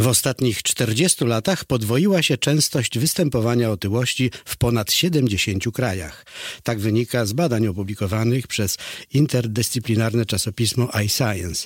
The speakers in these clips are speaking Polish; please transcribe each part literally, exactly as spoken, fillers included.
W ostatnich czterdziestu latach podwoiła się częstość występowania otyłości w ponad siedemdziesięciu krajach. Tak wynika z badań opublikowanych przez interdyscyplinarne czasopismo iScience.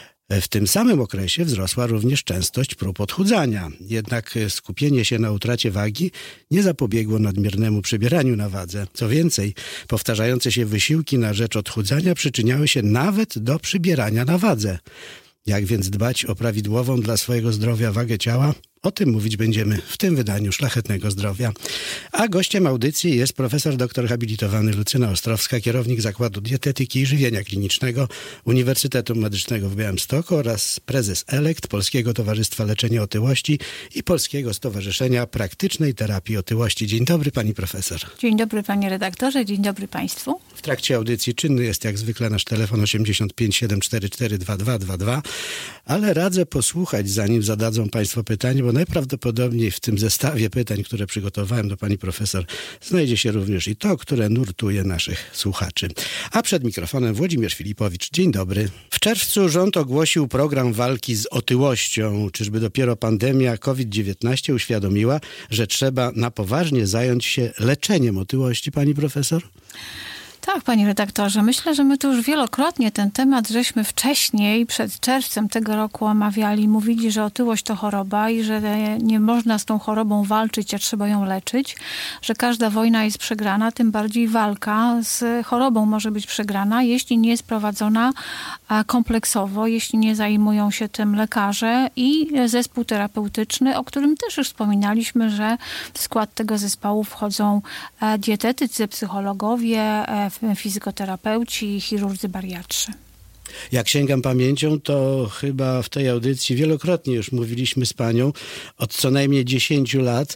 W tym samym okresie wzrosła również częstość prób odchudzania. Jednak skupienie się na utracie wagi nie zapobiegło nadmiernemu przybieraniu na wadze. Co więcej, powtarzające się wysiłki na rzecz odchudzania przyczyniały się nawet do przybierania na wadze. Jak więc dbać o prawidłową dla swojego zdrowia wagę ciała? O tym mówić będziemy w tym wydaniu Szlachetnego Zdrowia. A gościem audycji jest profesor doktor habilitowany Lucyna Ostrowska, kierownik Zakładu Dietetyki i Żywienia Klinicznego Uniwersytetu Medycznego w Białymstoku oraz prezes ELEKT Polskiego Towarzystwa Leczenia Otyłości i Polskiego Stowarzyszenia Praktycznej Terapii Otyłości. Dzień dobry pani profesor. Dzień dobry panie redaktorze, dzień dobry państwu. W trakcie audycji czynny jest jak zwykle nasz telefon osiemdziesiąt pięć siedem cztery cztery dwa dwa dwa dwa, ale radzę posłuchać, zanim zadadzą państwo pytanie, bo najprawdopodobniej w tym zestawie pytań, które przygotowałem do pani profesor, znajdzie się również i to, które nurtuje naszych słuchaczy. A przed mikrofonem Włodzimierz Filipowicz. Dzień dobry. W czerwcu rząd ogłosił program walki z otyłością. Czyżby dopiero pandemia COVID dziewiętnaście uświadomiła, że trzeba na poważnie zająć się leczeniem otyłości, pani profesor? Tak, panie redaktorze, myślę, że my tu już wielokrotnie ten temat żeśmy wcześniej, przed czerwcem tego roku omawiali, mówili, że otyłość to choroba i że nie można z tą chorobą walczyć, a trzeba ją leczyć, że każda wojna jest przegrana, tym bardziej walka z chorobą może być przegrana, jeśli nie jest prowadzona kompleksowo, jeśli nie zajmują się tym lekarze i zespół terapeutyczny, o którym też już wspominaliśmy, że w skład tego zespołu wchodzą dietetycy, psychologowie, fizykoterapeuci, chirurdzy, bariatrzy. Jak sięgam pamięcią, to chyba w tej audycji wielokrotnie już mówiliśmy z panią od co najmniej dziesięciu lat,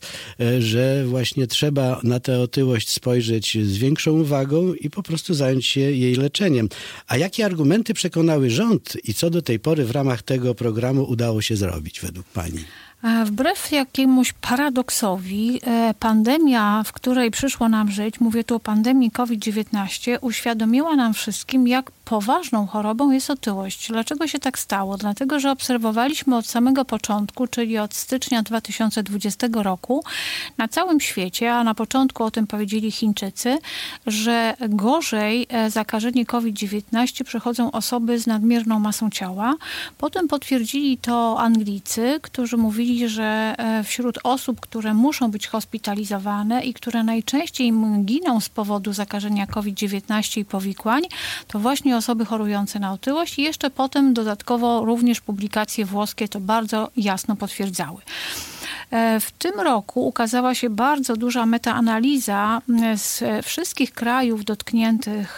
że właśnie trzeba na tę otyłość spojrzeć z większą uwagą i po prostu zająć się jej leczeniem. A jakie argumenty przekonały rząd i co do tej pory w ramach tego programu udało się zrobić według pani? Wbrew jakiemuś paradoksowi, pandemia, w której przyszło nam żyć, mówię tu o pandemii COVID dziewiętnaście, uświadomiła nam wszystkim, jak poważną chorobą jest otyłość. Dlaczego się tak stało? Dlatego, że obserwowaliśmy od samego początku, czyli od stycznia dwa tysiące dwudziestego roku, na całym świecie, a na początku o tym powiedzieli Chińczycy, że gorzej zakażenie COVID dziewiętnaście przechodzą osoby z nadmierną masą ciała. Potem potwierdzili to Anglicy, którzy mówili, że wśród osób, które muszą być hospitalizowane i które najczęściej giną z powodu zakażenia COVID dziewiętnaście i powikłań, to właśnie osoby chorujące na otyłość i jeszcze potem dodatkowo również publikacje włoskie to bardzo jasno potwierdzały. W tym roku ukazała się bardzo duża metaanaliza z wszystkich krajów dotkniętych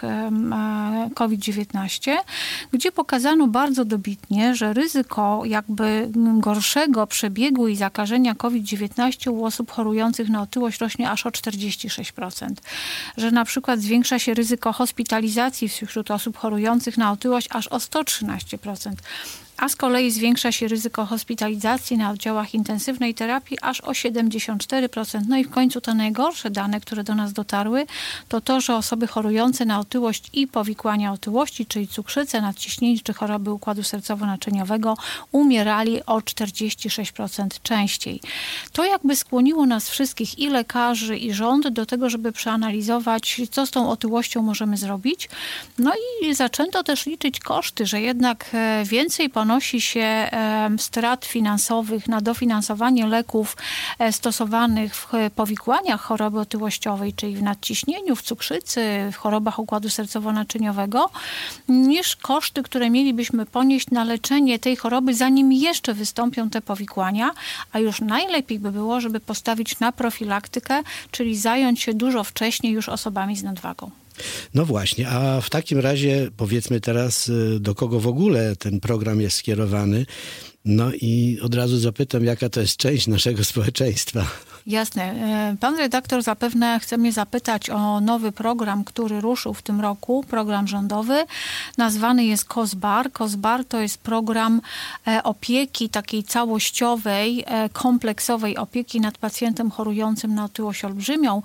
COVID dziewiętnaście, gdzie pokazano bardzo dobitnie, że ryzyko jakby gorszego przebiegu i zakażenia COVID dziewiętnaście u osób chorujących na otyłość rośnie aż o czterdzieści sześć procent. Że na przykład zwiększa się ryzyko hospitalizacji wśród osób chorujących na otyłość aż o sto trzynaście procent. A z kolei zwiększa się ryzyko hospitalizacji na oddziałach intensywnej terapii aż o siedemdziesiąt cztery procent. No i w końcu te najgorsze dane, które do nas dotarły, to to, że osoby chorujące na otyłość i powikłania otyłości, czyli cukrzycę, nadciśnienie czy choroby układu sercowo-naczyniowego, umierali o czterdzieści sześć procent częściej. To jakby skłoniło nas wszystkich, i lekarzy, i rząd, do tego, żeby przeanalizować, co z tą otyłością możemy zrobić. No i zaczęto też liczyć koszty, że jednak więcej ponosi się strat finansowych na dofinansowanie leków stosowanych w powikłaniach choroby otyłościowej, czyli w nadciśnieniu, w cukrzycy, w chorobach układu sercowo-naczyniowego, niż koszty, które mielibyśmy ponieść na leczenie tej choroby, zanim jeszcze wystąpią te powikłania, a już najlepiej by było, żeby postawić na profilaktykę, czyli zająć się dużo wcześniej już osobami z nadwagą. No właśnie, a w takim razie powiedzmy teraz, do kogo w ogóle ten program jest skierowany. No i od razu zapytam, jaka to jest część naszego społeczeństwa. Jasne. Pan redaktor zapewne chce mnie zapytać o nowy program, który ruszył w tym roku, program rządowy. Nazwany jest KOSBAR. KOSBAR to jest program opieki takiej całościowej, kompleksowej opieki nad pacjentem chorującym na otyłość olbrzymią.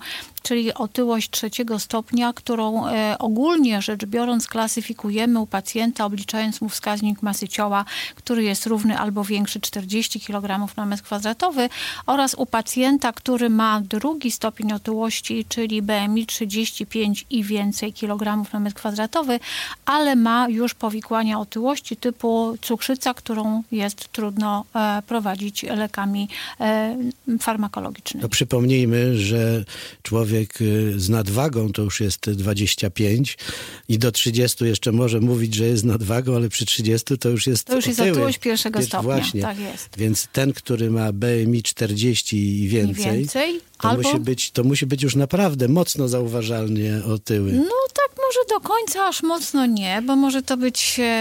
czyli otyłość trzeciego stopnia, którą e, ogólnie rzecz biorąc klasyfikujemy u pacjenta, obliczając mu wskaźnik masy ciała, który jest równy albo większy czterdzieści kilogramów na metr kwadratowy, oraz u pacjenta, który ma drugi stopień otyłości, czyli B M I trzydzieści pięć i więcej kilogramów na metr kwadratowy, ale ma już powikłania otyłości typu cukrzyca, którą jest trudno e, prowadzić lekami e, farmakologicznymi. To przypomnijmy, że człowiek z nadwagą to już jest dwadzieścia pięć i do trzydziestu jeszcze może mówić, że jest nadwagą, ale przy trzydziestu to już jest To już otyły. jest otyłość pierwszego Więc stopnia. Właśnie. Tak jest. Więc ten, który ma B M I czterdzieści i więcej, I więcej to, albo... musi być, to musi być już naprawdę mocno zauważalnie otyły. No tak, może do końca aż mocno nie, bo może to być e,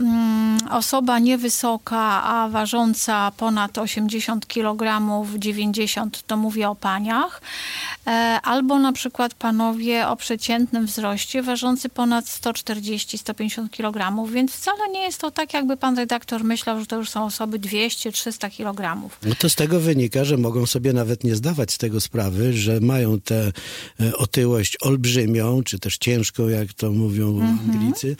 mm, osoba niewysoka, a ważąca ponad osiemdziesiąt kilogramów, dziewięćdziesiąt, to mówię o paniach, e, albo na przykład panowie o przeciętnym wzroście, ważący ponad sto czterdzieści do stu pięćdziesięciu kilogramów, więc wcale nie jest to tak, jakby pan redaktor myślał, że to już są osoby dwieście do trzystu kilogramów. No to z tego wynika, że mogą sobie nawet nie zdawać z tego sprawy, że mają tę otyłość olbrzymią, czy też ciężką, jak to mówią mm-hmm. Anglicy.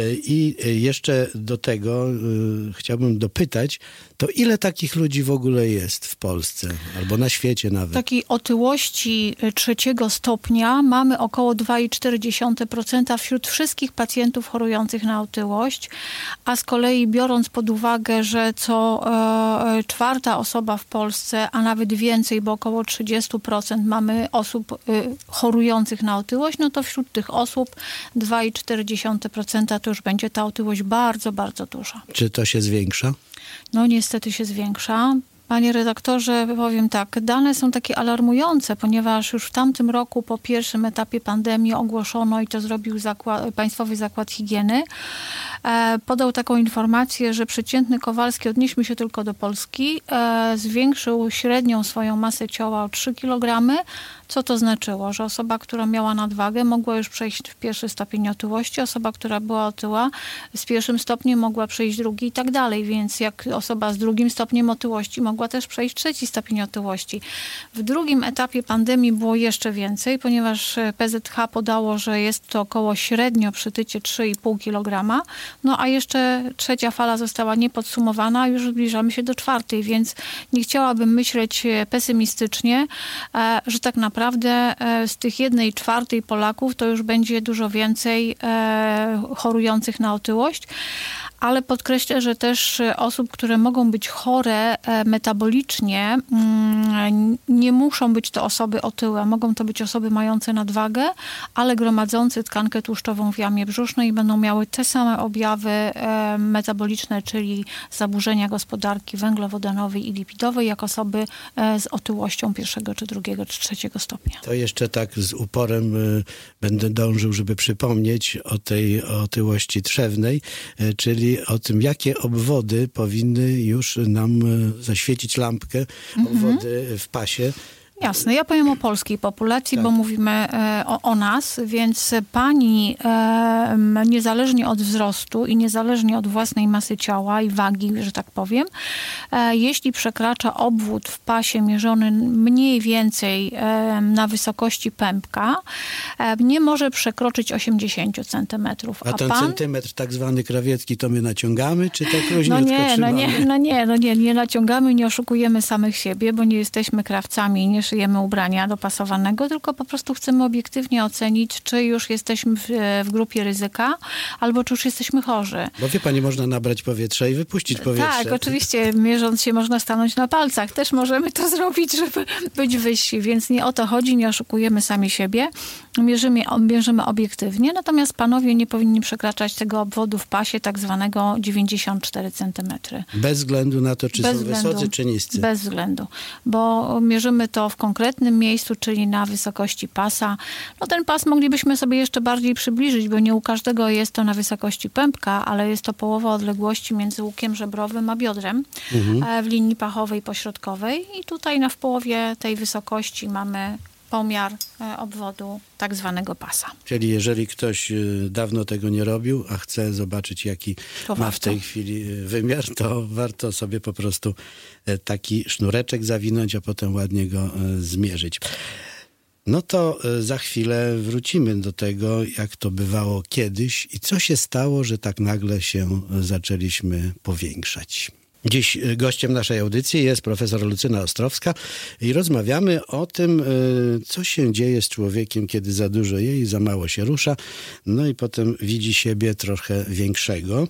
I jeszcze do tego y, chciałbym dopytać, to ile takich ludzi w ogóle jest w Polsce, albo na świecie nawet? Takiej otyłości trzeciego stopnia mamy około dwa i cztery procent wśród wszystkich pacjentów chorujących na otyłość, a z kolei biorąc pod uwagę, że co e, czwarta osoba w Polsce, a nawet więcej, bo około trzydzieści procent mamy osób e, chorujących na otyłość, no to wśród tych osób dwa i cztery procent to już będzie ta otyłość bardzo, bardzo duża. Czy to się zwiększa? No niestety się zwiększa. Panie redaktorze, powiem tak, dane są takie alarmujące, ponieważ już w tamtym roku po pierwszym etapie pandemii ogłoszono, i to zrobił zakład, Państwowy Zakład Higieny, e, podał taką informację, że przeciętny Kowalski, odnieśmy się tylko do Polski, e, zwiększył średnią swoją masę ciała o trzy kilogramy. Co to znaczyło? Że osoba, która miała nadwagę, mogła już przejść w pierwszy stopień otyłości, osoba, która była otyła, z pierwszym stopniem mogła przejść drugi i tak dalej, więc jak osoba z drugim stopniem otyłości mogła też przejść trzeci stopień otyłości. W drugim etapie pandemii było jeszcze więcej, ponieważ P Z H podało, że jest to około średnio przy tycie trzy i pół kilograma, no a jeszcze trzecia fala została niepodsumowana, a już zbliżamy się do czwartej, więc nie chciałabym myśleć pesymistycznie, że tak naprawdę Naprawdę z tych jednej czwartej Polaków to już będzie dużo więcej e, chorujących na otyłość, ale podkreślę, że też osób, które mogą być chore e, metabolicznie, mm, nie muszą być to osoby otyłe. Mogą to być osoby mające nadwagę, ale gromadzące tkankę tłuszczową w jamie brzusznej i będą miały te same objawy e, metaboliczne, czyli zaburzenia gospodarki węglowodanowej i lipidowej, jak osoby e, z otyłością pierwszego, czy drugiego, czy trzeciego stopnia. To jeszcze tak z uporem y, będę dążył, żeby przypomnieć o tej otyłości trzewnej, y, czyli o tym, jakie obwody powinny już nam y, zaświecić lampkę, mm-hmm. obwody w pasie. Jasne, ja powiem o polskiej populacji, tak. bo mówimy e, o, o nas, więc pani e, niezależnie od wzrostu i niezależnie od własnej masy ciała i wagi, że tak powiem, e, jeśli przekracza obwód w pasie mierzony mniej więcej e, na wysokości pępka, e, nie może przekroczyć osiemdziesiąt centymetrów. A, a ten pan... centymetr tak zwany krawiecki to my naciągamy, czy tak luźniutko no nie, trzymamy? No nie, no nie, no nie, nie naciągamy, nie oszukujemy samych siebie, bo nie jesteśmy krawcami, nie szyjemy ubrania dopasowanego, tylko po prostu chcemy obiektywnie ocenić, czy już jesteśmy w, w grupie ryzyka, albo czy już jesteśmy chorzy. Bo wie pani, można nabrać powietrza i wypuścić powietrze. Tak, oczywiście, mierząc się można stanąć na palcach. Też możemy to zrobić, żeby być wyżsi, więc nie o to chodzi, nie oszukujemy sami siebie. Mierzymy, mierzymy obiektywnie, natomiast panowie nie powinni przekraczać tego obwodu w pasie, tak zwanego dziewięćdziesiąt cztery centymetry. Bez względu na to, czy Bez są względu, wysocy, czy niscy. Bez względu, bo mierzymy to w konkretnym miejscu, czyli na wysokości pasa. No ten pas moglibyśmy sobie jeszcze bardziej przybliżyć, bo nie u każdego jest to na wysokości pępka, ale jest to połowa odległości między łukiem żebrowym a biodrem mhm. w linii pachowej pośrodkowej i tutaj na w połowie tej wysokości mamy pomiar obwodu tak zwanego pasa. Czyli jeżeli ktoś dawno tego nie robił, a chce zobaczyć, jaki to ma warto. w tej chwili wymiar, to warto sobie po prostu taki sznureczek zawinąć, a potem ładnie go zmierzyć. No to za chwilę wrócimy do tego, jak to bywało kiedyś i co się stało, że tak nagle się zaczęliśmy powiększać. Dziś gościem naszej audycji jest profesor Lucyna Ostrowska i rozmawiamy o tym, co się dzieje z człowiekiem, kiedy za dużo je i za mało się rusza, no i potem widzi siebie trochę większego.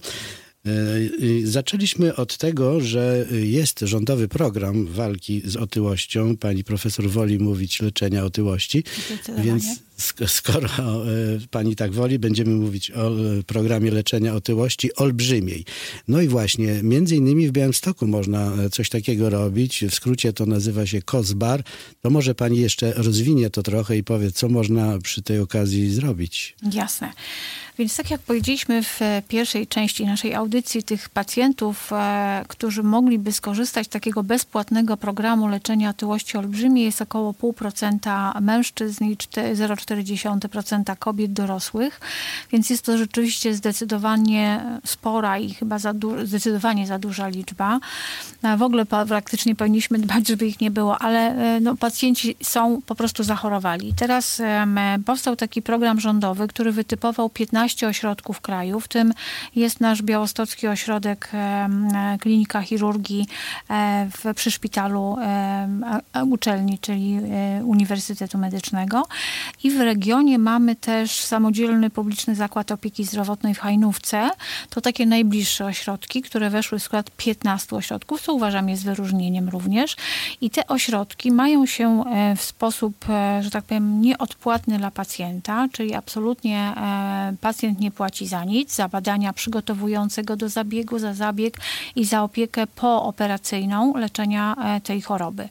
Zaczęliśmy od tego, że jest rządowy program walki z otyłością. Pani profesor woli mówić leczenia otyłości, więc skoro pani tak woli, będziemy mówić o programie leczenia otyłości olbrzymiej. No i właśnie, między innymi w Białymstoku można coś takiego robić. W skrócie to nazywa się Kozbar. To może pani jeszcze rozwinie to trochę i powie, co można przy tej okazji zrobić. Jasne. Więc tak jak powiedzieliśmy w pierwszej części naszej audycji, tych pacjentów, e, którzy mogliby skorzystać z takiego bezpłatnego programu leczenia otyłości olbrzymiej, jest około pół procenta mężczyzn i zero przecinek cztery procent kobiet dorosłych. Więc jest to rzeczywiście zdecydowanie spora i chyba za du- zdecydowanie za duża liczba. W ogóle praktycznie powinniśmy dbać, żeby ich nie było, ale no, pacjenci są, po prostu zachorowali. Teraz e, powstał taki program rządowy, który wytypował piętnaście ośrodków w kraju, w tym jest nasz białostocki ośrodek e, klinika chirurgii e, w, przy szpitalu e, uczelni, czyli e, Uniwersytetu Medycznego. I w regionie mamy też samodzielny publiczny zakład opieki zdrowotnej w Hajnówce. To takie najbliższe ośrodki, które weszły w skład piętnastu ośrodków, co uważam jest wyróżnieniem również. I te ośrodki mają się e, w sposób, e, że tak powiem, nieodpłatny dla pacjenta, czyli absolutnie e, pacjent nie płaci za nic, za badania przygotowujące go do zabiegu, za zabieg i za opiekę pooperacyjną leczenia tej choroby.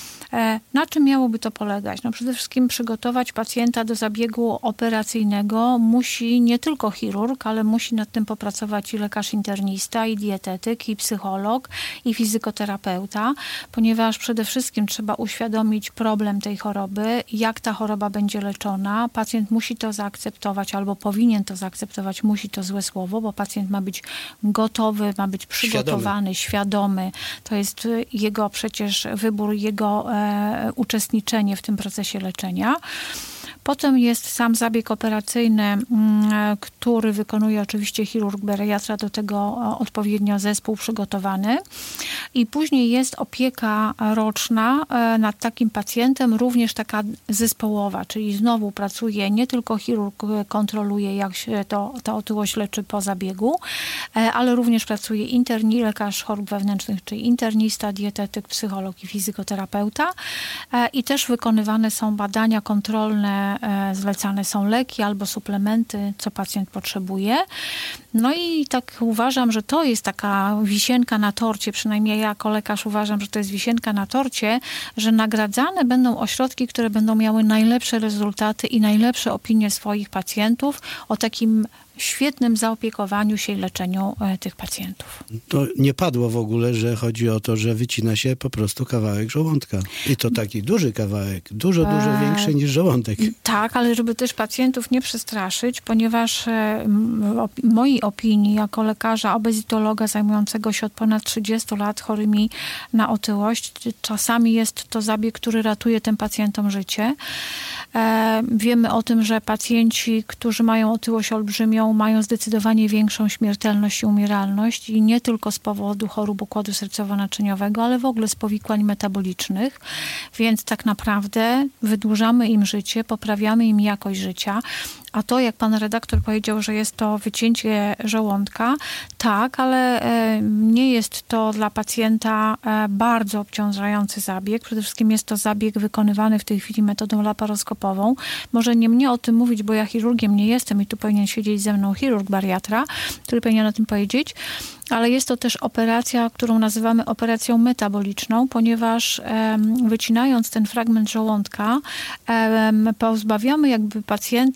Na czym miałoby to polegać? No przede wszystkim przygotować pacjenta do zabiegu operacyjnego musi nie tylko chirurg, ale musi nad tym popracować i lekarz internista, i dietetyk, i psycholog, i fizykoterapeuta, ponieważ przede wszystkim trzeba uświadomić problem tej choroby, jak ta choroba będzie leczona. Pacjent musi to zaakceptować albo powinien to zaakceptować, musi to złe słowo, bo pacjent ma być gotowy, ma być przygotowany, świadomy. świadomy. To jest jego przecież wybór, jego uczestniczenie w tym procesie leczenia. Potem jest sam zabieg operacyjny, który wykonuje oczywiście chirurg bariatra, do tego odpowiednio zespół przygotowany. I później jest opieka roczna nad takim pacjentem, również taka zespołowa, czyli znowu pracuje nie tylko chirurg, kontroluje jak się to, ta otyłość leczy po zabiegu, ale również pracuje interni, lekarz chorób wewnętrznych, czyli internista, dietetyk, psycholog i fizykoterapeuta. I też wykonywane są badania kontrolne, zlecane są leki albo suplementy, co pacjent potrzebuje. No i tak uważam, że to jest taka wisienka na torcie, przynajmniej ja jako lekarz uważam, że to jest wisienka na torcie, że nagradzane będą ośrodki, które będą miały najlepsze rezultaty i najlepsze opinie swoich pacjentów o takim świetnym zaopiekowaniu się i leczeniu e, tych pacjentów. To nie padło w ogóle, że chodzi o to, że wycina się po prostu kawałek żołądka. I to taki duży kawałek, dużo, dużo e, większy niż żołądek. Tak, ale żeby też pacjentów nie przestraszyć, ponieważ e, w mojej opinii, jako lekarza obezitologa zajmującego się od ponad trzydziestu lat chorymi na otyłość, czasami jest to zabieg, który ratuje tym pacjentom życie. E, wiemy o tym, że pacjenci, którzy mają otyłość olbrzymią, mają zdecydowanie większą śmiertelność i umieralność i nie tylko z powodu chorób układu sercowo-naczyniowego, ale w ogóle z powikłań metabolicznych, więc tak naprawdę wydłużamy im życie, poprawiamy im jakość życia. A to, jak pan redaktor powiedział, że jest to wycięcie żołądka, tak, ale e, nie jest to dla pacjenta e, bardzo obciążający zabieg. Przede wszystkim jest to zabieg wykonywany w tej chwili metodą laparoskopową. Może nie mnie o tym mówić, bo ja chirurgiem nie jestem i tu powinien siedzieć ze mną chirurg bariatra, który powinien o tym powiedzieć, ale jest to też operacja, którą nazywamy operacją metaboliczną, ponieważ e, wycinając ten fragment żołądka, e, pozbawiamy jakby pacjenta nadmiernego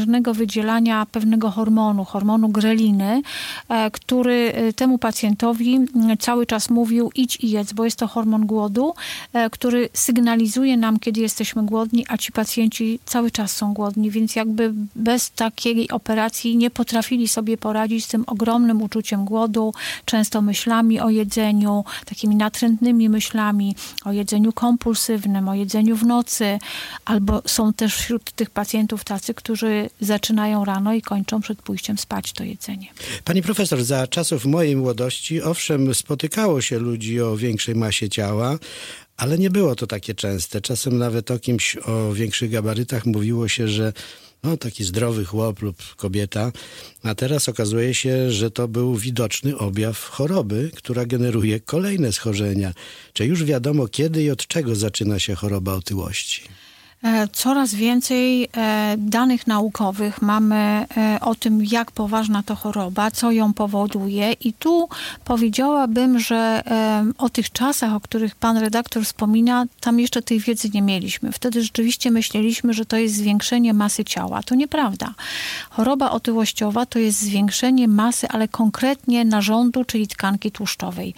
nadmiernego wydzielania pewnego hormonu, hormonu greliny, który temu pacjentowi cały czas mówił idź i jedz, bo jest to hormon głodu, który sygnalizuje nam, kiedy jesteśmy głodni, a ci pacjenci cały czas są głodni, więc jakby bez takiej operacji nie potrafili sobie poradzić z tym ogromnym uczuciem głodu, często myślami o jedzeniu, takimi natrętnymi myślami o jedzeniu kompulsywnym, o jedzeniu w nocy, albo są też wśród tych pacjentów tacy, którzy zaczynają rano i kończą przed pójściem spać to jedzenie. Pani profesor, za czasów mojej młodości, owszem, spotykało się ludzi o większej masie ciała, ale nie było to takie częste. Czasem nawet o kimś o większych gabarytach mówiło się, że no, taki zdrowy chłop lub kobieta, a teraz okazuje się, że to był widoczny objaw choroby, która generuje kolejne schorzenia. Czy już wiadomo, kiedy i od czego zaczyna się choroba otyłości? Coraz więcej danych naukowych mamy o tym, jak poważna to choroba, co ją powoduje i tu powiedziałabym, że o tych czasach, o których pan redaktor wspomina, tam jeszcze tej wiedzy nie mieliśmy. Wtedy rzeczywiście myśleliśmy, że to jest zwiększenie masy ciała. To nieprawda. Choroba otyłościowa to jest zwiększenie masy, ale konkretnie narządu, czyli tkanki tłuszczowej.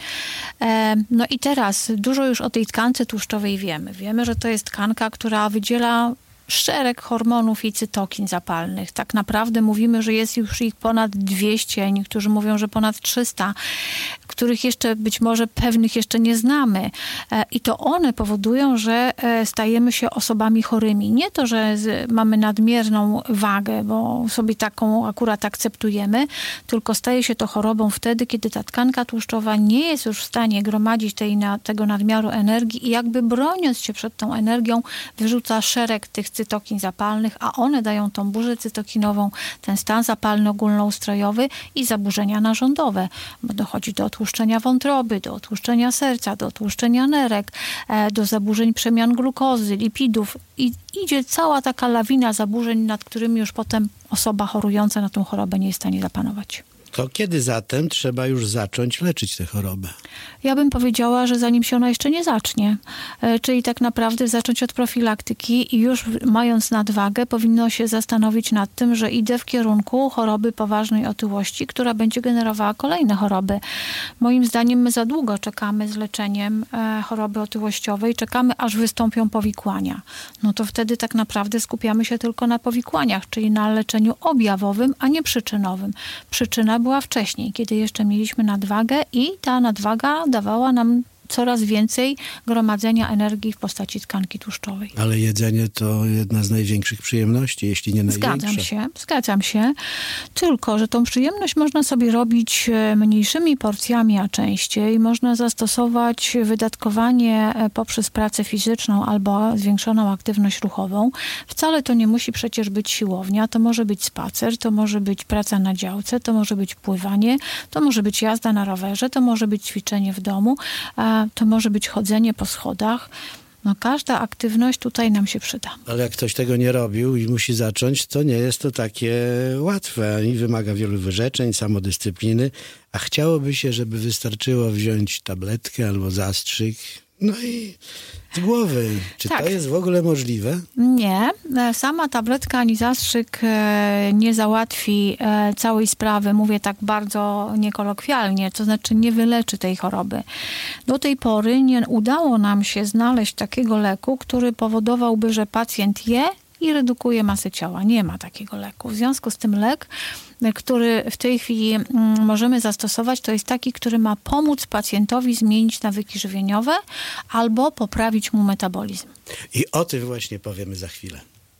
No i teraz dużo już o tej tkance tłuszczowej wiemy. Wiemy, że to jest tkanka, która wydziela szereg hormonów i cytokin zapalnych. Tak naprawdę mówimy, że jest już ich ponad dwieście, niektórzy mówią, że ponad trzysta, których jeszcze być może pewnych jeszcze nie znamy. I to one powodują, że stajemy się osobami chorymi. Nie to, że mamy nadmierną wagę, bo sobie taką akurat akceptujemy, tylko staje się to chorobą wtedy, kiedy ta tkanka tłuszczowa nie jest już w stanie gromadzić tej, tego nadmiaru energii i jakby broniąc się przed tą energią, wyrzuca szereg tych cytokin zapalnych, a one dają tą burzę cytokinową, ten stan zapalny ogólnoustrojowy i zaburzenia narządowe, bo dochodzi do otłuszczenia wątroby, do otłuszczenia serca, do otłuszczenia nerek, do zaburzeń przemian glukozy, lipidów i idzie cała taka lawina zaburzeń, nad którymi już potem osoba chorująca na tą chorobę nie jest w stanie zapanować. To kiedy zatem trzeba już zacząć leczyć tę chorobę? Ja bym powiedziała, że zanim się ona jeszcze nie zacznie. Czyli tak naprawdę zacząć od profilaktyki i już mając nadwagę powinno się zastanowić nad tym, że idę w kierunku choroby poważnej otyłości, która będzie generowała kolejne choroby. Moim zdaniem my za długo czekamy z leczeniem choroby otyłościowej, czekamy aż wystąpią powikłania. No to wtedy tak naprawdę skupiamy się tylko na powikłaniach, czyli na leczeniu objawowym, a nie przyczynowym. Przyczyna była wcześniej, kiedy jeszcze mieliśmy nadwagę i ta nadwaga dawała nam coraz więcej gromadzenia energii w postaci tkanki tłuszczowej. Ale jedzenie to jedna z największych przyjemności, jeśli nie największa. Zgadzam się, zgadzam się. Tylko, że tą przyjemność można sobie robić mniejszymi porcjami, a częściej. Można zastosować wydatkowanie poprzez pracę fizyczną albo zwiększoną aktywność ruchową. Wcale to nie musi przecież być siłownia. To może być spacer, to może być praca na działce, to może być pływanie, to może być jazda na rowerze, to może być ćwiczenie w domu, to może być chodzenie po schodach. No każda aktywność tutaj nam się przyda. Ale jak ktoś tego nie robił i musi zacząć, to nie jest to takie łatwe. I wymaga wielu wyrzeczeń, samodyscypliny, a chciałoby się, żeby wystarczyło wziąć tabletkę albo zastrzyk, no i z głowy. Czy tak. To jest w ogóle możliwe? Nie. Sama tabletka ani zastrzyk nie załatwi całej sprawy. Mówię tak bardzo niekolokwialnie, to znaczy nie wyleczy tej choroby. Do tej pory nie udało nam się znaleźć takiego leku, który powodowałby, że pacjent je i redukuje masę ciała. Nie ma takiego leku. W związku z tym lek, który w tej chwili możemy zastosować, to jest taki, który ma pomóc pacjentowi zmienić nawyki żywieniowe albo poprawić mu metabolizm. I o tym właśnie powiemy za chwilę.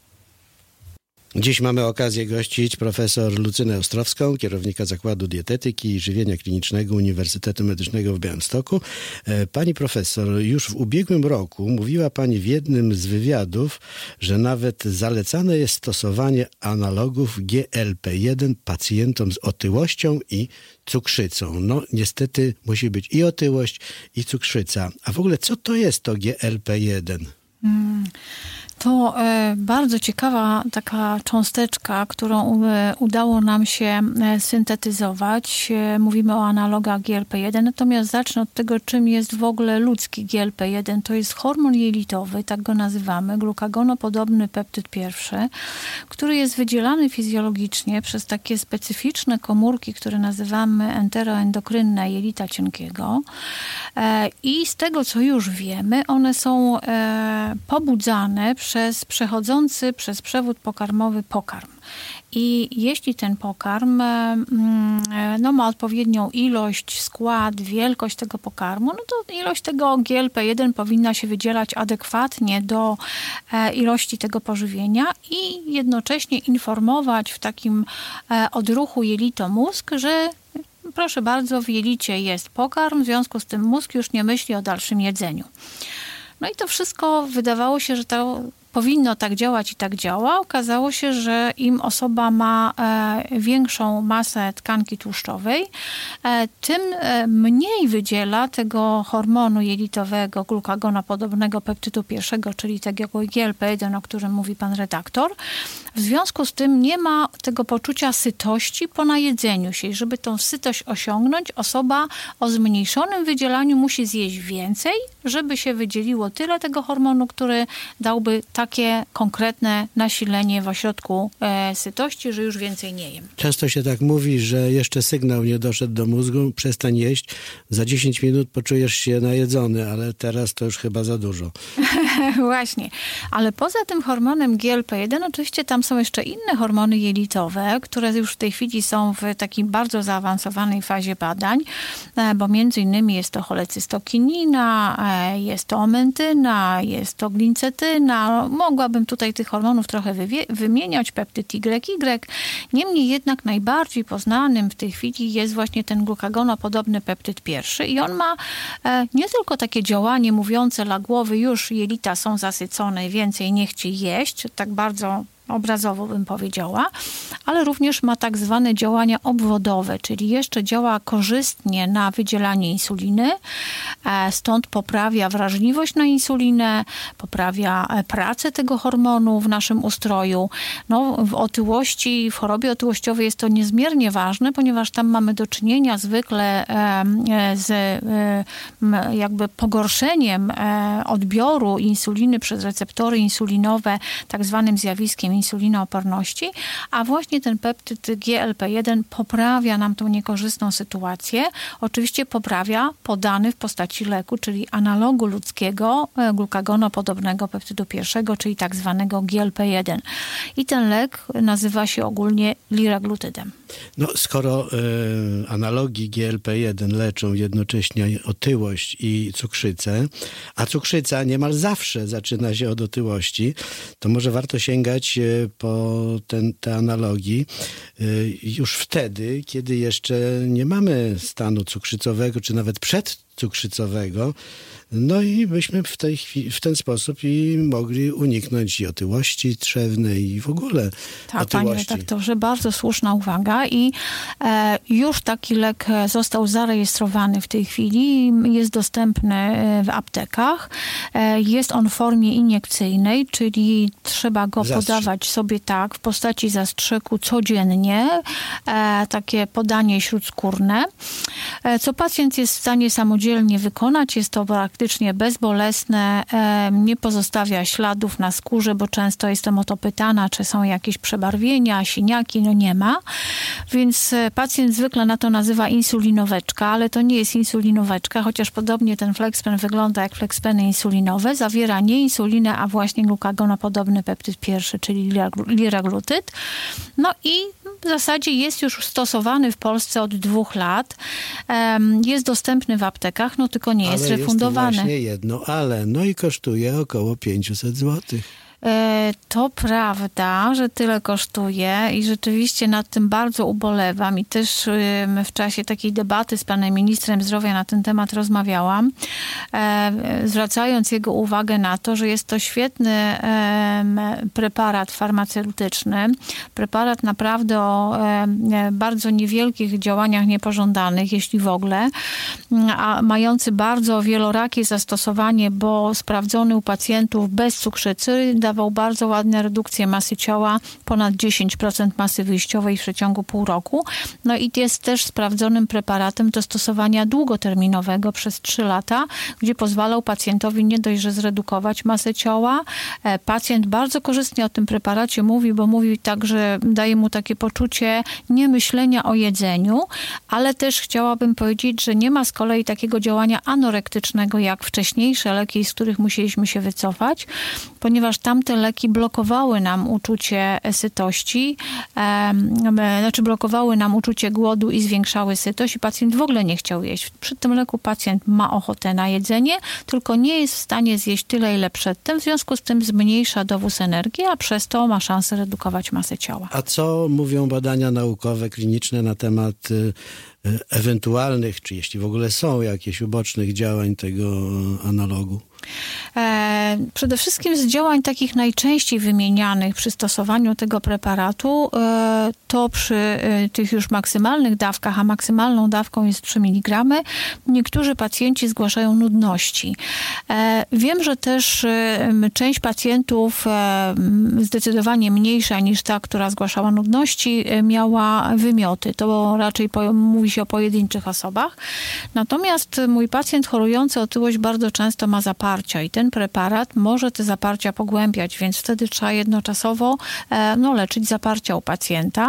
Dziś mamy okazję gościć profesor Lucynę Ostrowską, kierownika Zakładu Dietetyki i Żywienia Klinicznego Uniwersytetu Medycznego w Białymstoku. Pani profesor, już w ubiegłym roku mówiła pani w jednym z wywiadów, że nawet zalecane jest stosowanie analogów G L P jeden pacjentom z otyłością i cukrzycą. No niestety musi być i otyłość, i cukrzyca. A w ogóle co to jest to G L P jeden? Hmm. To e, bardzo ciekawa taka cząsteczka, którą e, udało nam się e, syntetyzować. E, mówimy o analogach G L P jeden, natomiast zacznę od tego, czym jest w ogóle ludzki G L P jeden. To jest hormon jelitowy, tak go nazywamy, glukagonopodobny peptyd pierwszy, który jest wydzielany fizjologicznie przez takie specyficzne komórki, które nazywamy enteroendokrynne jelita cienkiego. E, I z tego, co już wiemy, one są e, pobudzane przez przechodzący przez przewód pokarmowy pokarm. I jeśli ten pokarm no, ma odpowiednią ilość, skład, wielkość tego pokarmu, no to ilość tego G L P jeden powinna się wydzielać adekwatnie do ilości tego pożywienia i jednocześnie informować w takim odruchu jelito-mózg, że proszę bardzo, w jelicie jest pokarm, w związku z tym mózg już nie myśli o dalszym jedzeniu. No i to wszystko wydawało się, że to powinno tak działać i tak działa. Okazało się, że im osoba ma e, większą masę tkanki tłuszczowej, e, tym e, mniej wydziela tego hormonu jelitowego, glukagonopodobnego peptydu pierwszego, czyli tego G L P jeden, o którym mówi pan redaktor. W związku z tym nie ma tego poczucia sytości po najedzeniu się. I żeby tą sytość osiągnąć, osoba o zmniejszonym wydzielaniu musi zjeść więcej, żeby się wydzieliło tyle tego hormonu, który dałby takie konkretne nasilenie w ośrodku e, sytości, że już więcej nie jem. Często się tak mówi, że jeszcze sygnał nie doszedł do mózgu, przestań jeść, za dziesięć minut poczujesz się najedzony, ale teraz to już chyba za dużo. Właśnie, ale poza tym hormonem G L P jeden oczywiście tam są jeszcze inne hormony jelitowe, które już w tej chwili są w takiej bardzo zaawansowanej fazie badań, bo między innymi jest to cholecystokinina, jest to omentyna, jest to glincetyna. Mogłabym tutaj tych hormonów trochę wywie- wymieniać, peptyd Y Y. Niemniej jednak najbardziej poznanym w tej chwili jest właśnie ten glukagonopodobny peptyd pierwszy i on ma e, nie tylko takie działanie mówiące dla głowy, już jelita są zasycone, więcej nie chce jeść, tak bardzo obrazowo bym powiedziała, ale również ma tak zwane działania obwodowe, czyli jeszcze działa korzystnie na wydzielanie insuliny, stąd poprawia wrażliwość na insulinę, poprawia pracę tego hormonu w naszym ustroju. No, w otyłości, w chorobie otyłościowej jest to niezmiernie ważne, ponieważ tam mamy do czynienia zwykle z jakby pogorszeniem odbioru insuliny przez receptory insulinowe, tak zwanym zjawiskiem insulinooporności, a właśnie ten peptyd G L P jeden poprawia nam tą niekorzystną sytuację. Oczywiście poprawia podany w postaci leku, czyli analogu ludzkiego glukagonopodobnego peptydu pierwszego, czyli tak zwanego G L P jeden. I ten lek nazywa się ogólnie liraglutydem. No, skoro y, analogi G L P jeden leczą jednocześnie otyłość i cukrzycę, a cukrzyca niemal zawsze zaczyna się od otyłości, to może warto sięgać y, po ten, te analogii y, już wtedy, kiedy jeszcze nie mamy stanu cukrzycowego, czy nawet przedcukrzycowego. No i byśmy w, tej chwili, w ten sposób i mogli uniknąć i otyłości trzewnej i w ogóle tak, otyłości. Panie redaktorze, bardzo słuszna uwaga i e, już taki lek został zarejestrowany w tej chwili, jest dostępny w aptekach. E, jest on w formie iniekcyjnej, czyli trzeba go Zastrzyk. podawać sobie tak w postaci zastrzyku codziennie, e, takie podanie śródskórne, e, co pacjent jest w stanie samodzielnie wykonać. Jest to praktycznie bezbolesne, nie pozostawia śladów na skórze, bo często jestem o to pytana, czy są jakieś przebarwienia, siniaki, no nie ma. Więc pacjent zwykle na to nazywa insulinoweczka, ale to nie jest insulinoweczka, chociaż podobnie ten Flexpen wygląda jak Flexpeny insulinowe. Zawiera nie insulinę, a właśnie glukagonopodobny peptyd pierwszy, czyli liraglutyd. No i w zasadzie jest już stosowany w Polsce od dwóch lat. Jest dostępny w aptekach, no tylko nie ale jest refundowany. Jest właśnie jedno ale, no i kosztuje około pięćset złotych. To prawda, że tyle kosztuje i rzeczywiście nad tym bardzo ubolewam i też w czasie takiej debaty z panem ministrem zdrowia na ten temat rozmawiałam, zwracając jego uwagę na to, że jest to świetny preparat farmaceutyczny, preparat naprawdę o bardzo niewielkich działaniach niepożądanych, jeśli w ogóle, a mający bardzo wielorakie zastosowanie, bo sprawdzony u pacjentów bez cukrzycy dawał bardzo ładne redukcje masy ciała, ponad dziesięć procent masy wyjściowej w przeciągu pół roku. No i jest też sprawdzonym preparatem do stosowania długoterminowego przez trzy lata, gdzie pozwalał pacjentowi nie dość, że zredukować masę ciała. Pacjent bardzo korzystnie o tym preparacie mówi, bo mówi tak, że daje mu takie poczucie niemyślenia o jedzeniu, ale też chciałabym powiedzieć, że nie ma z kolei takiego działania anorektycznego jak wcześniejsze leki, z których musieliśmy się wycofać, ponieważ tamte leki blokowały nam uczucie sytości, e, znaczy blokowały nam uczucie głodu i zwiększały sytość i pacjent w ogóle nie chciał jeść. Przy tym leku pacjent ma ochotę na jedzenie, tylko nie jest w stanie zjeść tyle, ile przedtem, w związku z tym zmniejsza dowóz energii, a przez to ma szansę redukować masę ciała. A co mówią badania naukowe, kliniczne na temat y, y, ewentualnych, czy jeśli w ogóle są jakieś ubocznych działań tego analogu? E, przede wszystkim z działań takich najczęściej wymienianych przy stosowaniu tego preparatu, e, to przy e, tych już maksymalnych dawkach, a maksymalną dawką jest trzy miligramy, niektórzy pacjenci zgłaszają nudności. E, wiem, że też e, część pacjentów e, zdecydowanie mniejsza niż ta, która zgłaszała nudności, e, miała wymioty. To raczej po, mówi się o pojedynczych osobach. Natomiast mój pacjent chorujący o otyłość bardzo często ma zaparcia i ten preparat może te zaparcia pogłębiać, więc wtedy trzeba jednoczasowo no, leczyć zaparcia u pacjenta.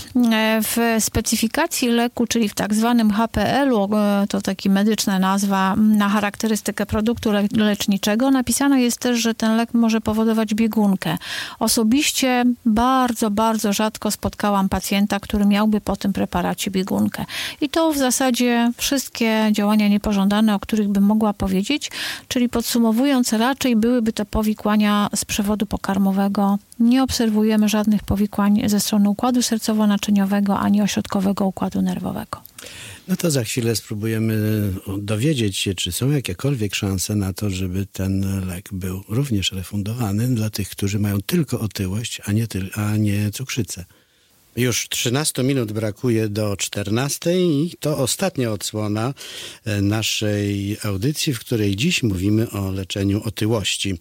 W specyfikacji leku, czyli w tak zwanym H P L-u, to taka medyczna nazwa na charakterystykę produktu le- leczniczego, napisane jest też, że ten lek może powodować biegunkę. Osobiście bardzo, bardzo rzadko spotkałam pacjenta, który miałby po tym preparacie biegunkę. I to w zasadzie wszystkie działania niepożądane, o których bym mogła powiedzieć, czyli podsumowując, raczej byłyby to powikłania z przewodu pokarmowego. Nie obserwujemy żadnych powikłań ze strony układu sercowo-naczyniowego ani ośrodkowego układu nerwowego. No to za chwilę spróbujemy dowiedzieć się, czy są jakiekolwiek szanse na to, żeby ten lek był również refundowany dla tych, którzy mają tylko otyłość, a nie, ty- a nie cukrzycę. Już trzynaście minut brakuje do czternastej i to ostatnia odsłona naszej audycji, w której dziś mówimy o leczeniu otyłości.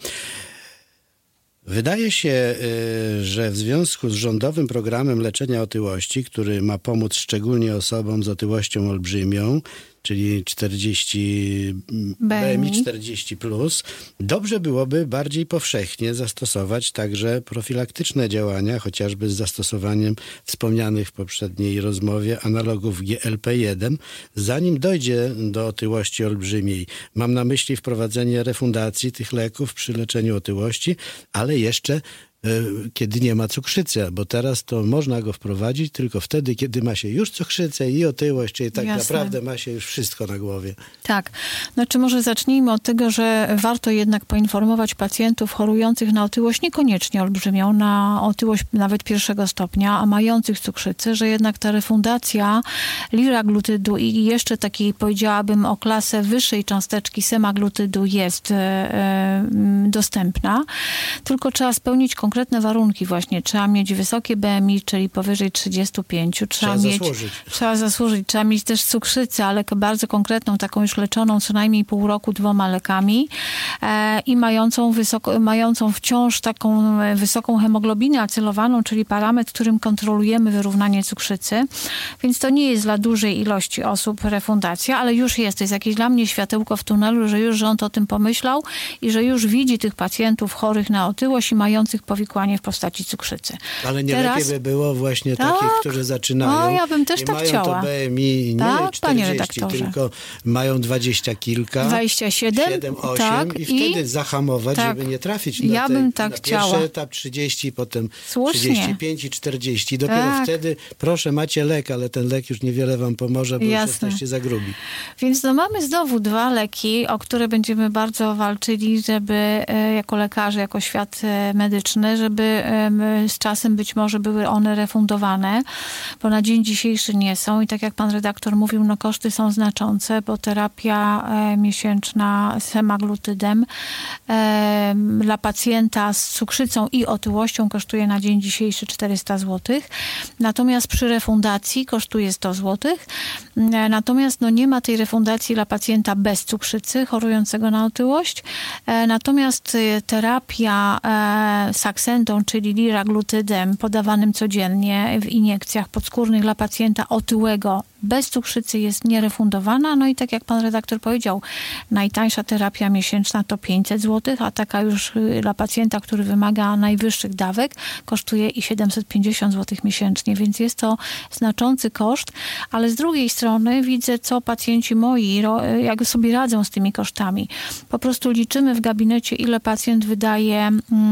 Wydaje się, że w związku z rządowym programem leczenia otyłości, który ma pomóc szczególnie osobom z otyłością olbrzymią, czyli czterdzieści B M I czterdzieści plus, dobrze byłoby bardziej powszechnie zastosować także profilaktyczne działania, chociażby z zastosowaniem wspomnianych w poprzedniej rozmowie analogów G L P jeden, zanim dojdzie do otyłości olbrzymiej. Mam na myśli wprowadzenie refundacji tych leków przy leczeniu otyłości, ale jeszcze kiedy nie ma cukrzycy, bo teraz to można go wprowadzić tylko wtedy, kiedy ma się już cukrzycę i otyłość, czyli tak Jasne. naprawdę ma się już wszystko na głowie. Tak. Znaczy może zacznijmy od tego, że warto jednak poinformować pacjentów chorujących na otyłość, niekoniecznie olbrzymią, na otyłość nawet pierwszego stopnia, a mających cukrzycę, że jednak ta refundacja liraglutydu i jeszcze takiej, powiedziałabym, o klasę wyższej cząsteczki semaglutydu jest e, e, dostępna. Tylko trzeba spełnić konkretne warunki właśnie. Trzeba mieć wysokie B M I, czyli powyżej trzydzieści pięć. Trzeba, trzeba mieć, zasłużyć. Trzeba zasłużyć. Trzeba mieć też cukrzycę, ale bardzo konkretną, taką już leczoną co najmniej pół roku dwoma lekami e, i mającą, wysoko, mającą wciąż taką wysoką hemoglobinę acylowaną, czyli parametr, którym kontrolujemy wyrównanie cukrzycy. Więc to nie jest dla dużej ilości osób refundacja, ale już jest. To jest jakieś dla mnie światełko w tunelu, że już rząd o tym pomyślał i że już widzi tych pacjentów chorych na otyłość i mających powikłanie w postaci cukrzycy. Ale nie Teraz... lepiej by było właśnie tak, takich, którzy zaczynają no, ja bym też i tak mają chciała. to B M I nie tak, czterdzieści, tylko mają dwadzieścia kilka, dwadzieścia siedem, siedem, osiem tak, i wtedy i... zahamować, tak, żeby nie trafić na, ja te, bym tak na chciała. pierwszy etap trzydzieści, potem Słusznie. trzydzieści pięć i czterdzieści. Dopiero tak. wtedy, proszę, macie lek, ale ten lek już niewiele wam pomoże, bo Jasne. już jesteście za grubi. Więc no, mamy znowu dwa leki, o które będziemy bardzo walczyli, żeby jako lekarze, jako świat medyczny oceniane, żeby z czasem być może były one refundowane, bo na dzień dzisiejszy nie są i tak jak pan redaktor mówił, no koszty są znaczące, bo terapia miesięczna semaglutydem dla pacjenta z cukrzycą i otyłością kosztuje na dzień dzisiejszy czterysta złotych, natomiast przy refundacji kosztuje sto złotych, natomiast no nie ma tej refundacji dla pacjenta bez cukrzycy chorującego na otyłość, natomiast terapia saksentą, czyli liraglutydem podawanym codziennie w iniekcjach podskórnych dla pacjenta otyłego bez cukrzycy jest nierefundowana. No i tak jak pan redaktor powiedział, najtańsza terapia miesięczna to pięćset złotych, a taka już dla pacjenta, który wymaga najwyższych dawek, kosztuje i siedemset pięćdziesiąt złotych miesięcznie, więc jest to znaczący koszt, ale z drugiej strony widzę, co pacjenci moi, jak sobie radzą z tymi kosztami. Po prostu liczymy w gabinecie, ile pacjent wydaje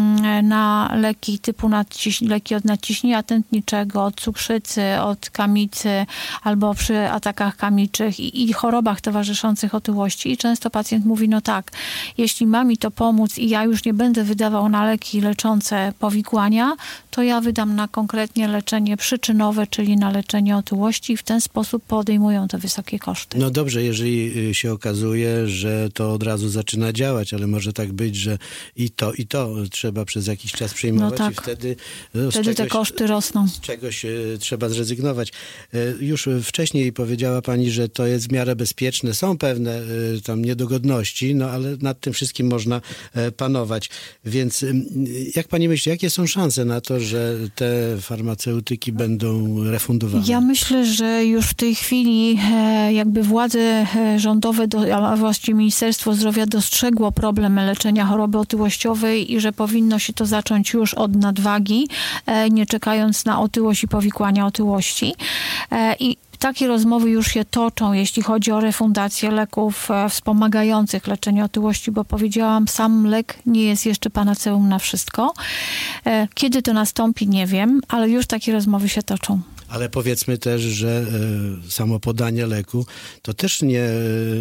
na leki typu nadciś- leki od nadciśnienia tętniczego, od cukrzycy, od kamicy albo przy atakach kamiczych i, i chorobach towarzyszących otyłości. I często pacjent mówi, no tak, jeśli ma mi to pomóc i ja już nie będę wydawał na leki leczące powikłania, to ja wydam na konkretnie leczenie przyczynowe, czyli na leczenie otyłości i w ten sposób podejmują te wysokie koszty. No dobrze, jeżeli się okazuje, że to od razu zaczyna działać, ale może tak być, że i to, i to trzeba przez jakiś czas przyjmować no tak. i wtedy, no, wtedy czegoś, te koszty rosną. Z czegoś trzeba zrezygnować. Już wcześniej powiedziała pani, że to jest w miarę bezpieczne. Są pewne tam niedogodności, no ale nad tym wszystkim można panować. Więc jak pani myśli, jakie są szanse na to, że te farmaceutyki będą refundowane? Ja myślę, że już w tej chwili jakby władze rządowe, a właściwie Ministerstwo Zdrowia dostrzegło problem leczenia choroby otyłościowej i że powinno się to zacząć już od nadwagi, nie czekając na otyłość i powikłania otyłości. I takie rozmowy już się toczą, jeśli chodzi o refundację leków wspomagających leczenie otyłości, bo powiedziałam, sam lek nie jest jeszcze panaceum na wszystko. Kiedy to nastąpi, nie wiem, ale już takie rozmowy się toczą. Ale powiedzmy też, że e, samo podanie leku to też nie... E,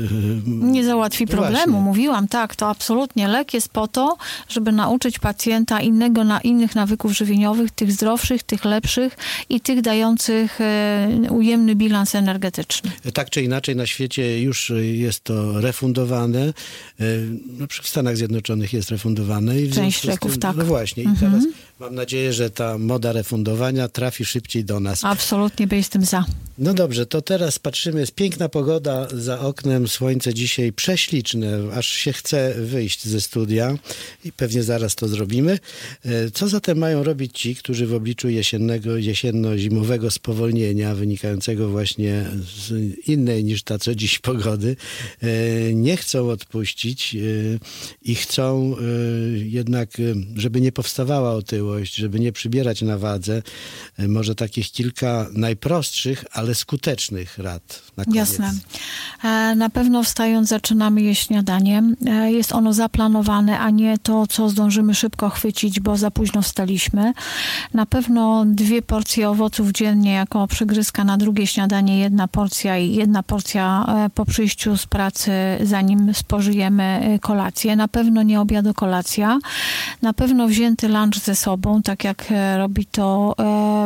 nie załatwi problemu. Właśnie. Mówiłam, tak, to absolutnie. Lek jest po to, żeby nauczyć pacjenta innego na innych nawyków żywieniowych, tych zdrowszych, tych lepszych i tych dających e, ujemny bilans energetyczny. Tak czy inaczej na świecie już jest to refundowane. E, no, w Stanach Zjednoczonych jest refundowane. I Część leków, tym, tak. No właśnie. Mhm. I teraz mam nadzieję, że ta moda refundowania trafi szybciej do nas. Absolutnie by jestem za. No dobrze, to teraz patrzymy, jest piękna pogoda za oknem, słońce dzisiaj prześliczne, aż się chce wyjść ze studia i pewnie zaraz to zrobimy. Co zatem mają robić ci, którzy w obliczu jesiennego, jesienno-zimowego spowolnienia wynikającego właśnie z innej niż ta co dziś pogody, nie chcą odpuścić i chcą jednak, żeby nie powstawała otyłość, żeby nie przybierać na wadze, może takich kilka najprostszych, ale skutecznych rad na koniec. Jasne. Na pewno wstając zaczynamy jeść śniadanie. Jest ono zaplanowane, a nie to, co zdążymy szybko chwycić, bo za późno wstaliśmy. Na pewno dwie porcje owoców dziennie jako przygryzka na drugie śniadanie, jedna porcja i jedna porcja po przyjściu z pracy, zanim spożyjemy kolację. Na pewno nie obiad, kolacja. Na pewno wzięty lunch ze sobą, tak jak robi to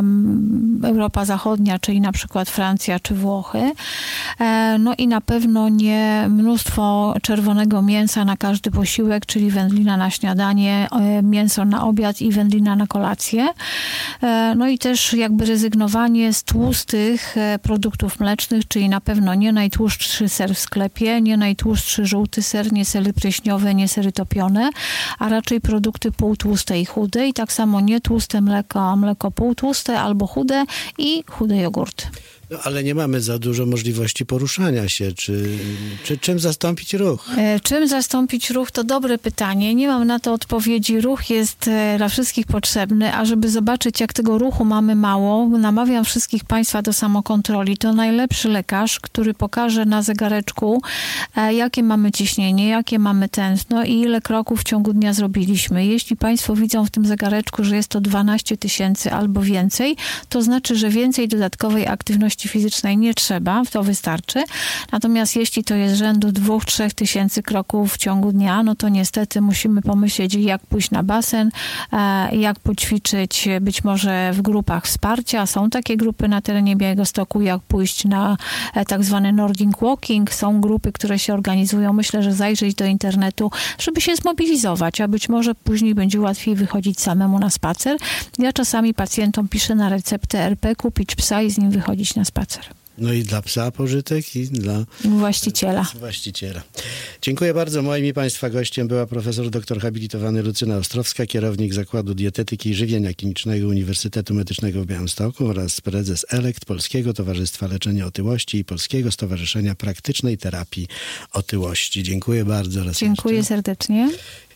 um, Europa Zachodnia, czyli na przykład Francja czy Włochy. No i na pewno nie mnóstwo czerwonego mięsa na każdy posiłek, czyli wędlina na śniadanie, mięso na obiad i wędlina na kolację. No i też jakby rezygnowanie z tłustych produktów mlecznych, czyli na pewno nie najtłustszy ser w sklepie, nie najtłustszy żółty ser, nie sery pleśniowe, nie sery topione, a raczej produkty półtłuste i chude i tak samo nie tłuste mleko, a mleko półtłuste albo chude i chude jogurty. No, ale nie mamy za dużo możliwości poruszania się. Czy, czy czym zastąpić ruch? E, czym zastąpić ruch? To dobre pytanie. Nie mam na to odpowiedzi. Ruch jest e, dla wszystkich potrzebny, a żeby zobaczyć, jak tego ruchu mamy mało, namawiam wszystkich Państwa do samokontroli. To najlepszy lekarz, który pokaże na zegareczku, e, jakie mamy ciśnienie, jakie mamy tętno i ile kroków w ciągu dnia zrobiliśmy. Jeśli Państwo widzą w tym zegareczku, że jest to dwanaście tysięcy albo więcej, to znaczy, że więcej dodatkowej aktywności aktywności fizycznej nie trzeba, to wystarczy. Natomiast jeśli to jest rzędu dwóch, trzech tysięcy kroków w ciągu dnia, no to niestety musimy pomyśleć, jak pójść na basen, jak poćwiczyć być może w grupach wsparcia. Są takie grupy na terenie Białegostoku, jak pójść na tak zwany Nordic Walking. Są grupy, które się organizują. Myślę, że zajrzeć do internetu, żeby się zmobilizować, a być może później będzie łatwiej wychodzić samemu na spacer. Ja czasami pacjentom piszę na receptę R P, kupić psa i z nim wychodzić na spacer. No i dla psa pożytek i dla właściciela. właściciela. Dziękuję bardzo. Moim i Państwa gościem była profesor doktor habilitowany Lucyna Ostrowska, kierownik Zakładu Dietetyki i Żywienia Klinicznego Uniwersytetu Medycznego w Białymstoku oraz prezes ELEKT, Polskiego Towarzystwa Leczenia Otyłości i Polskiego Stowarzyszenia Praktycznej Terapii Otyłości. Dziękuję bardzo raz Dziękuję jeszcze. serdecznie.